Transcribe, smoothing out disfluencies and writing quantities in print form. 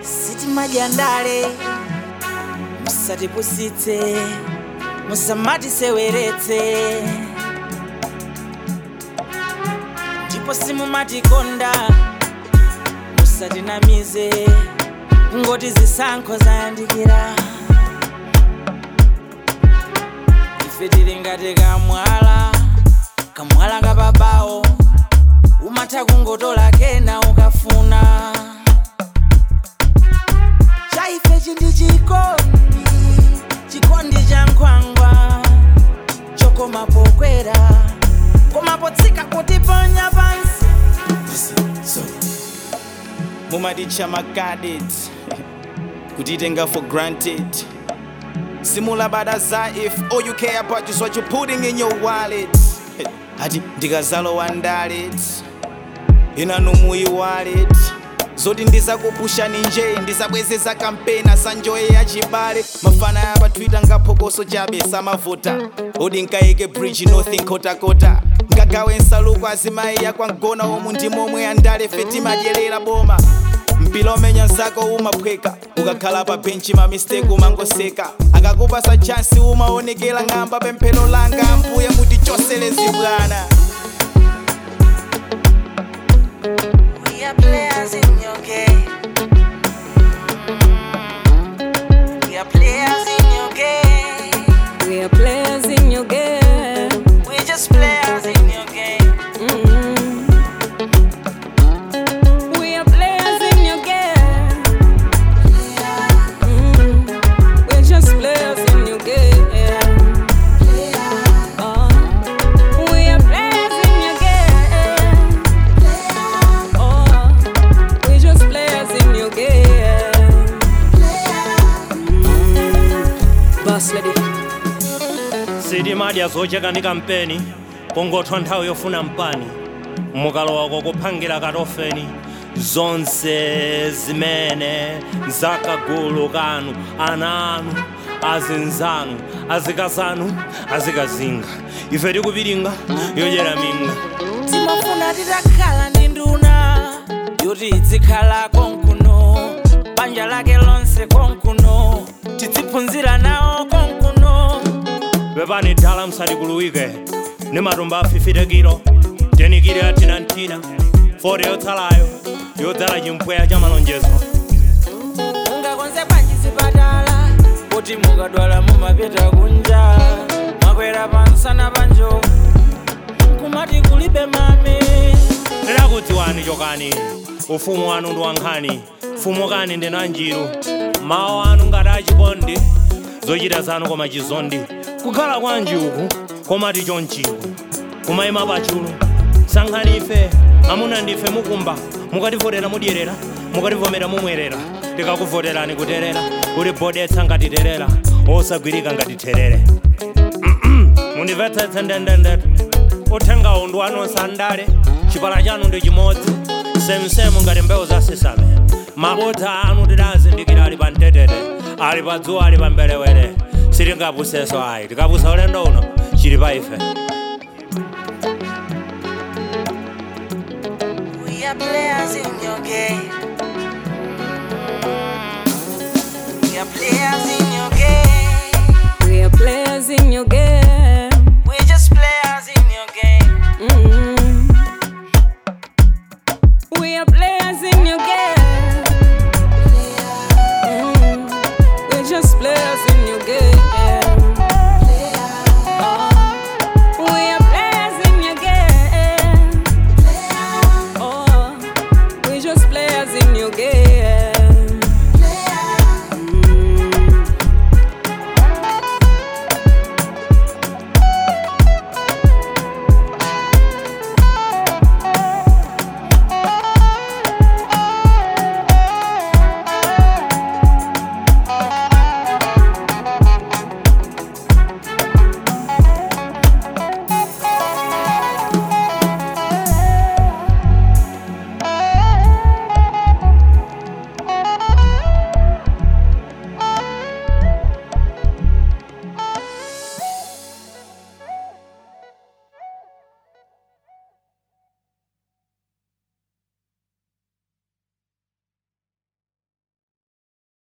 Siti majandale musati pusitse musamati seweretse ndipo simumatikonda musati namize ngoti zisankho zayandikira ife tili ngati kamwala kababawo umatha kungotola kena ukafuna chaife chindi chikondi cha nkhwangwa chokomapo kwera komapo tsika kutiponya pansi mumadicha magadit kutitenga for granted simula badaza if all you care about is what you're putting in your wallet ati ndikazalo wandalit inanumuyi wallet zoti ndisakupusha ninje ndisabwezesa kampeni asanjoye yachibale mafana yapa Twitter ngaphokoso chabe samavota odi nkaike bridge nothing kota ngagawe nsaluko azimayi yakwangona omu ndimomwe andale feti madyerera boma mpila omenya nzako umaphweka ukakhala pa benchi ma mistake umangoseka akakupasa chance umaonekela ng'amba pemphero langa ambuye mutichoselezi bwana. We are players in your game. We are players in your game. We are players in your game. We just players in your game. We are players in your game. We're just players in your game. We are players in your game. We're just players in your game. Boss lady. Sidi madia zocheka ndi kampeni pongothwa nthawi yofuna mpani mukalowa kokupangira katofeni zonse zimene zakagulu kanu ana anu azinzanu azikazanu azikazinga ife tikupiringa yodyera minga timafuna titakhala ndi nduna yoti idzikhala konkuno banja lake lonse konkuno tidziphunzira nawo konkuno pepani dhala msati kuluwike ni matumba afifite kilo tenikire atinantina fore yotsalayo yodzala chimpweya cha malonjezo mungakonze bwanji zipatala kuti mukadwala mumapita kunja mwakwera pansana panjo kumati kulibe mame tidakudziwani chokani ufumu wanu ndi wankhani fumukani ndi nanjiru mawu anu ngati achikondi zochita zanu koma chizondi kukhala kwanji uku komati chonchiku kumayima pachulo sankhani ife amuna ndife mukumba mukativotera mudyerera mukativomera mumwerera tikakuvoterani kuterera kuti bodetsa ngatiterera osagwirika ngatiterere mundimvetsetse ndendendetu uthengawu ndi wanonse andale chipala chanu ndi chimodzi semsemu ngati mbewu za sesame mabodza anu tidazindikira ali pa mtetete ali pa dzuwa ali pa mbelewere sitingapuseso ayi tikapusa ulendo uno chili pa ife. We are players in your game. We are players in your game. We are players in your game.